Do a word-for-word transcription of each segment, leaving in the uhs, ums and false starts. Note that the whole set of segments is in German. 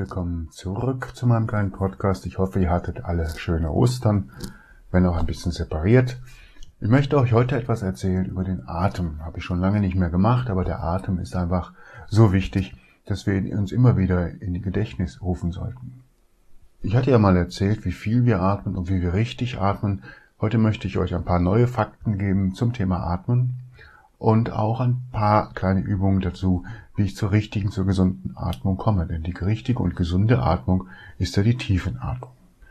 willkommen zurück zu meinem kleinen Podcast. Ich hoffe, ihr hattet alle schöne Ostern, wenn auch ein bisschen separiert. Ich möchte euch heute etwas erzählen über den Atem. Habe ich schon lange nicht mehr gemacht, aber der Atem ist einfach so wichtig, dass wir ihn uns immer wieder in die Gedächtnis rufen sollten. Ich hatte ja mal erzählt, wie viel wir atmen und wie wir richtig atmen. Heute möchte ich euch ein paar neue Fakten geben zum Thema Atmen und auch ein paar kleine Übungen dazu, wie ich zur richtigen, zur gesunden Atmung komme. Denn die richtige und gesunde Atmung ist ja die Tiefenatmung.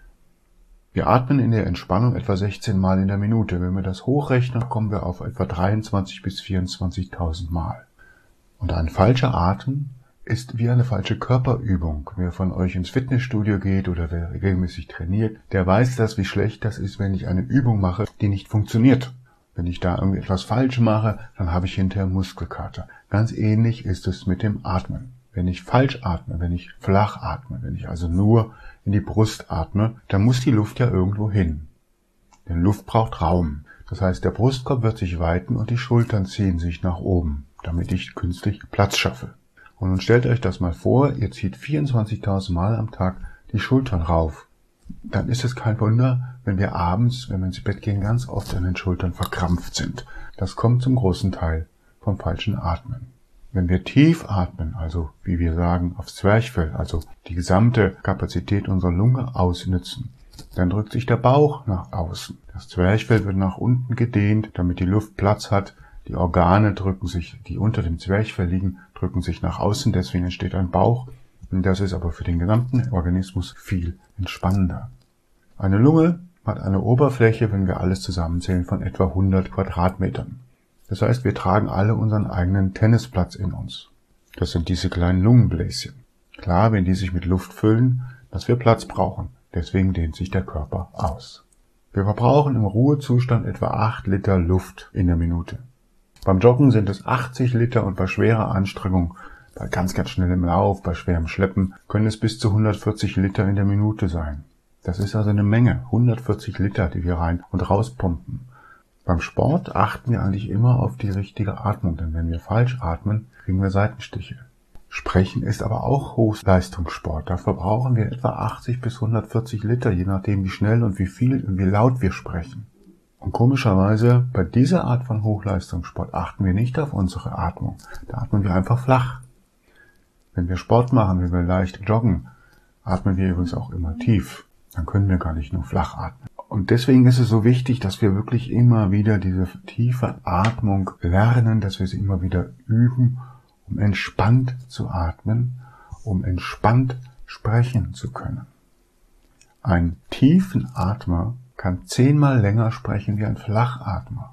Wir atmen in der Entspannung etwa sechzehn Mal in der Minute. Wenn wir das hochrechnen, kommen wir auf etwa dreiundzwanzig bis vierundzwanzigtausend Mal. Und ein falscher Atem ist wie eine falsche Körperübung. Wer von euch ins Fitnessstudio geht oder wer regelmäßig trainiert, der weiß das, wie schlecht das ist, wenn ich eine Übung mache, die nicht funktioniert. Wenn ich da irgendwie etwas falsch mache, dann habe ich hinterher Muskelkater. Ganz ähnlich ist es mit dem Atmen. Wenn ich falsch atme, wenn ich flach atme, wenn ich also nur in die Brust atme, dann muss die Luft ja irgendwo hin. Denn Luft braucht Raum. Das heißt, der Brustkorb wird sich weiten und die Schultern ziehen sich nach oben, damit ich künstlich Platz schaffe. Und nun stellt euch das mal vor, ihr zieht vierundzwanzigtausend Mal am Tag die Schultern rauf. Dann ist es kein Wunder, wenn wir abends, wenn wir ins Bett gehen, ganz oft an den Schultern verkrampft sind. Das kommt zum großen Teil vom falschen Atmen. Wenn wir tief atmen, also wie wir sagen, aufs Zwerchfell, also die gesamte Kapazität unserer Lunge ausnützen, dann drückt sich der Bauch nach außen. Das Zwerchfell wird nach unten gedehnt, damit die Luft Platz hat. Die Organe drücken sich, die unter dem Zwerchfell liegen, drücken sich nach außen, deswegen entsteht ein Bauch. Und das ist aber für den gesamten Organismus viel entspannender. Eine Lunge hat eine Oberfläche, wenn wir alles zusammenzählen, von etwa hundert Quadratmetern. Das heißt, wir tragen alle unseren eigenen Tennisplatz in uns. Das sind diese kleinen Lungenbläschen. Klar, wenn die sich mit Luft füllen, dass wir Platz brauchen. Deswegen dehnt sich der Körper aus. Wir verbrauchen im Ruhezustand etwa acht Liter Luft in der Minute. Beim Joggen sind es achtzig Liter und bei schwerer Anstrengung, bei ganz, ganz schnellem Lauf, bei schwerem Schleppen, können es bis zu hundertvierzig Liter in der Minute sein. Das ist also eine Menge, hundertvierzig Liter, die wir rein und rauspumpen. Beim Sport achten wir eigentlich immer auf die richtige Atmung, denn wenn wir falsch atmen, kriegen wir Seitenstiche. Sprechen ist aber auch Hochleistungssport. Da verbrauchen wir etwa achtzig bis hundertvierzig Liter, je nachdem wie schnell und wie viel und wie laut wir sprechen. Und komischerweise, bei dieser Art von Hochleistungssport achten wir nicht auf unsere Atmung. Da atmen wir einfach flach. Wenn wir Sport machen, wenn wir leicht joggen, atmen wir übrigens auch immer tief. Dann können wir gar nicht nur flach atmen. Und deswegen ist es so wichtig, dass wir wirklich immer wieder diese tiefe Atmung lernen, dass wir sie immer wieder üben, um entspannt zu atmen, um entspannt sprechen zu können. Ein Tiefenatmer kann zehnmal länger sprechen wie ein Flachatmer.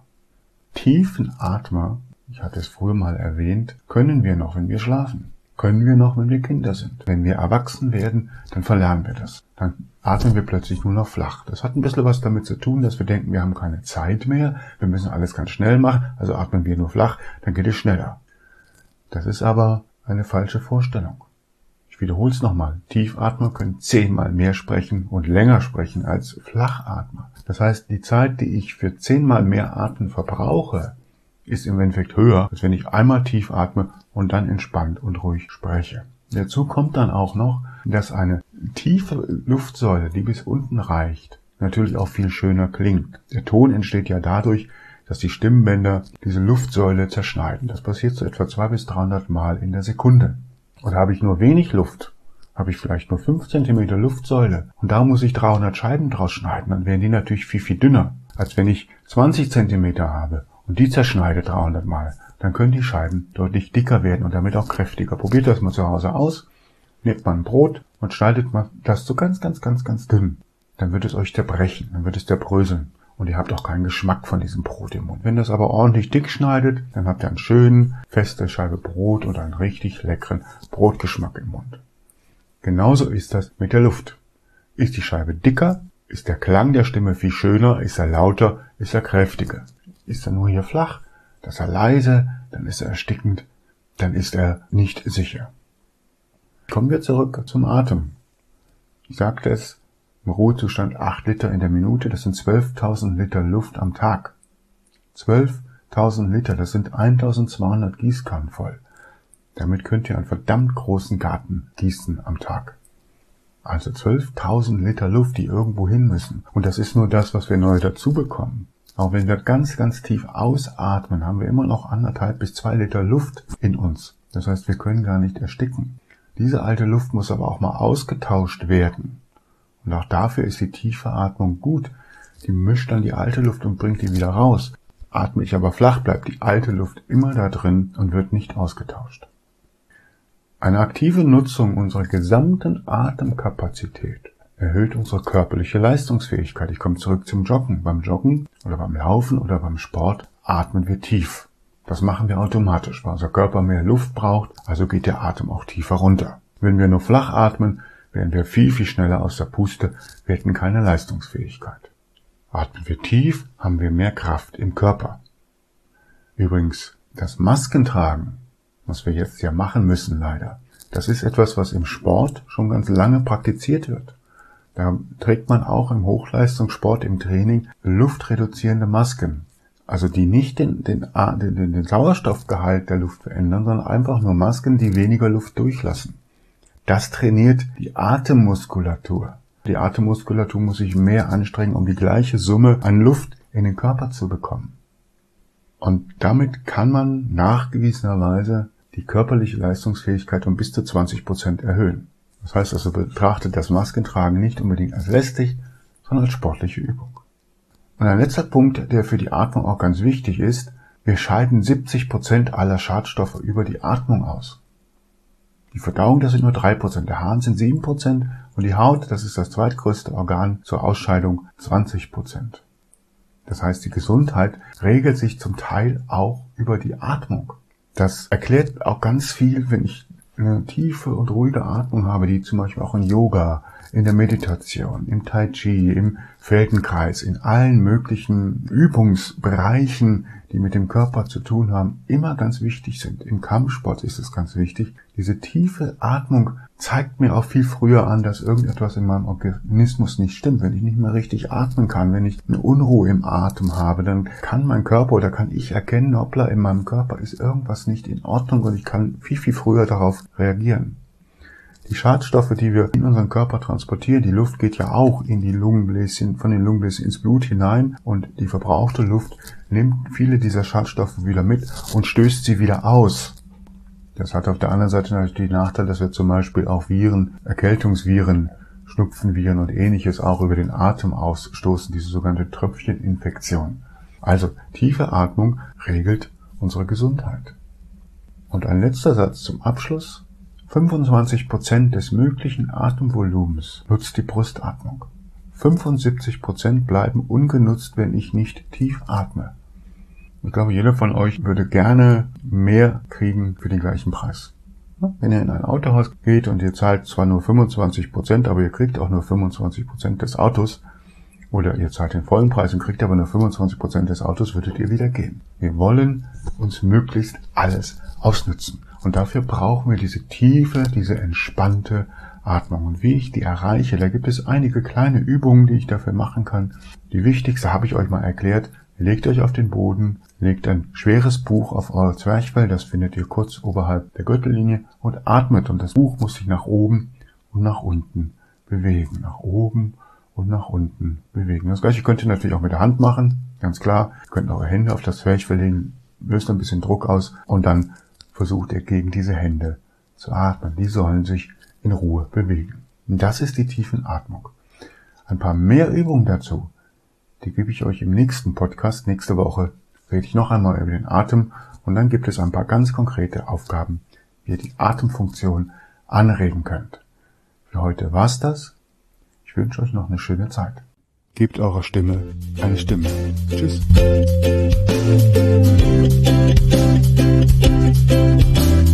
Tiefenatmer, ich hatte es früher mal erwähnt, können wir noch, wenn wir schlafen. Können wir noch, wenn wir Kinder sind. Wenn wir erwachsen werden, dann verlernen wir das. Dann atmen wir plötzlich nur noch flach. Das hat ein bisschen was damit zu tun, dass wir denken, wir haben keine Zeit mehr, wir müssen alles ganz schnell machen, also atmen wir nur flach, dann geht es schneller. Das ist aber eine falsche Vorstellung. Ich wiederhole es nochmal. Tiefatmer können zehnmal mehr sprechen und länger sprechen als Flachatmer. Das heißt, die Zeit, die ich für zehnmal mehr Atmen verbrauche, ist im Endeffekt höher, als wenn ich einmal tief atme und dann entspannt und ruhig spreche. Dazu kommt dann auch noch, dass eine tiefe Luftsäule, die bis unten reicht, natürlich auch viel schöner klingt. Der Ton entsteht ja dadurch, dass die Stimmbänder diese Luftsäule zerschneiden. Das passiert so etwa zweihundert bis dreihundert Mal in der Sekunde. Und habe ich nur wenig Luft, habe ich vielleicht nur fünf Zentimeter Luftsäule und da muss ich dreihundert Scheiben draus schneiden, dann wären die natürlich viel, viel dünner, als wenn ich zwanzig Zentimeter habe und die zerschneide dreihundert Mal. Dann können die Scheiben deutlich dicker werden und damit auch kräftiger. Probiert das mal zu Hause aus, nehmt mal ein Brot und schneidet mal das so ganz, ganz, ganz, ganz dünn. Dann wird es euch zerbrechen, dann wird es zerbröseln. Und ihr habt auch keinen Geschmack von diesem Brot im Mund. Wenn das aber ordentlich dick schneidet, dann habt ihr einen schönen, feste Scheibe Brot und einen richtig leckeren Brotgeschmack im Mund. Genauso ist das mit der Luft. Ist die Scheibe dicker, ist der Klang der Stimme viel schöner, ist er lauter, ist er kräftiger. Ist er nur hier flach, dann ist er leise, dann ist er erstickend, dann ist er nicht sicher. Kommen wir zurück zum Atem. Ich sagte es, im Ruhezustand acht Liter in der Minute, das sind zwölftausend Liter Luft am Tag. zwölftausend Liter, das sind eintausendzweihundert Gießkannen voll. Damit könnt ihr einen verdammt großen Garten gießen am Tag. Also zwölftausend Liter Luft, die irgendwo hin müssen. Und das ist nur das, was wir neu dazu bekommen. Auch wenn wir ganz, ganz tief ausatmen, haben wir immer noch anderthalb bis zwei Liter Luft in uns. Das heißt, wir können gar nicht ersticken. Diese alte Luft muss aber auch mal ausgetauscht werden. Und auch dafür ist die tiefe Atmung gut. Die mischt dann die alte Luft und bringt die wieder raus. Atme ich aber flach, bleibt die alte Luft immer da drin und wird nicht ausgetauscht. Eine aktive Nutzung unserer gesamten Atemkapazität erhöht unsere körperliche Leistungsfähigkeit. Ich komme zurück zum Joggen. Beim Joggen oder beim Laufen oder beim Sport atmen wir tief. Das machen wir automatisch, weil unser Körper mehr Luft braucht, also geht der Atem auch tiefer runter. Wenn wir nur flach atmen, wären wir viel, viel schneller aus der Puste, wir hätten keine Leistungsfähigkeit. Atmen wir tief, haben wir mehr Kraft im Körper. Übrigens, das Maskentragen, was wir jetzt ja machen müssen leider, das ist etwas, was im Sport schon ganz lange praktiziert wird. Da trägt man auch im Hochleistungssport, im Training, luftreduzierende Masken. Also die nicht den, den, den, den Sauerstoffgehalt der Luft verändern, sondern einfach nur Masken, die weniger Luft durchlassen. Das trainiert die Atemmuskulatur. Die Atemmuskulatur muss sich mehr anstrengen, um die gleiche Summe an Luft in den Körper zu bekommen. Und damit kann man nachgewiesenerweise die körperliche Leistungsfähigkeit um bis zu zwanzig Prozent erhöhen. Das heißt also, betrachtet das Maskentragen nicht unbedingt als lästig, sondern als sportliche Übung. Und ein letzter Punkt, der für die Atmung auch ganz wichtig ist, wir scheiden siebzig Prozent aller Schadstoffe über die Atmung aus. Die Verdauung, das sind nur drei Prozent, der Harn sind sieben Prozent und die Haut, das ist das zweitgrößte Organ zur Ausscheidung, zwanzig Prozent. Das heißt, die Gesundheit regelt sich zum Teil auch über die Atmung. Das erklärt auch ganz viel, wenn ich eine tiefe und ruhige Atmung habe, die zum Beispiel auch in Yoga, in der Meditation, im Tai Chi, im Feldenkreis, in allen möglichen Übungsbereichen, die mit dem Körper zu tun haben, immer ganz wichtig sind. Im Kampfsport ist es ganz wichtig. Diese tiefe Atmung zeigt mir auch viel früher an, dass irgendetwas in meinem Organismus nicht stimmt. Wenn ich nicht mehr richtig atmen kann, wenn ich eine Unruhe im Atem habe, dann kann mein Körper oder kann ich erkennen, hoppla, in meinem Körper ist irgendwas nicht in Ordnung und ich kann viel, viel früher darauf reagieren. Die Schadstoffe, die wir in unseren Körper transportieren, die Luft geht ja auch in die Lungenbläschen, von den Lungenbläschen ins Blut hinein und die verbrauchte Luft nimmt viele dieser Schadstoffe wieder mit und stößt sie wieder aus. Das hat auf der anderen Seite natürlich den Nachteil, dass wir zum Beispiel auch Viren, Erkältungsviren, Schnupfenviren und ähnliches auch über den Atem ausstoßen, diese sogenannte Tröpfcheninfektion. Also tiefe Atmung regelt unsere Gesundheit. Und ein letzter Satz zum Abschluss. fünfundzwanzig Prozent des möglichen Atemvolumens nutzt die Brustatmung. fünfundsiebzig Prozent bleiben ungenutzt, wenn ich nicht tief atme. Ich glaube, jeder von euch würde gerne mehr kriegen für den gleichen Preis. Wenn ihr in ein Autohaus geht und ihr zahlt zwar nur fünfundzwanzig Prozent, aber ihr kriegt auch nur fünfundzwanzig Prozent des Autos, oder ihr zahlt den vollen Preis und kriegt aber nur fünfundzwanzig Prozent des Autos, würdet ihr wieder gehen. Wir wollen uns möglichst alles ausnutzen. Und dafür brauchen wir diese tiefe, diese entspannte Atmung. Und wie ich die erreiche, da gibt es einige kleine Übungen, die ich dafür machen kann. Die wichtigste habe ich euch mal erklärt. Legt euch auf den Boden, legt ein schweres Buch auf euer Zwerchfell, das findet ihr kurz oberhalb der Gürtellinie, und atmet. Und das Buch muss sich nach oben und nach unten bewegen. Nach oben und nach unten bewegen. Das gleiche könnt ihr natürlich auch mit der Hand machen, ganz klar. Ihr könnt eure Hände auf das Zwerchfell legen, löst ein bisschen Druck aus und dann versucht ihr gegen diese Hände zu atmen. Die sollen sich in Ruhe bewegen. Und das ist die Tiefenatmung. Ein paar mehr Übungen dazu, die gebe ich euch im nächsten Podcast. Nächste Woche rede ich noch einmal über den Atem und dann gibt es ein paar ganz konkrete Aufgaben, wie ihr die Atemfunktion anregen könnt. Für heute war's das. Ich wünsche euch noch eine schöne Zeit. Gebt eurer Stimme eine Stimme. Tschüss.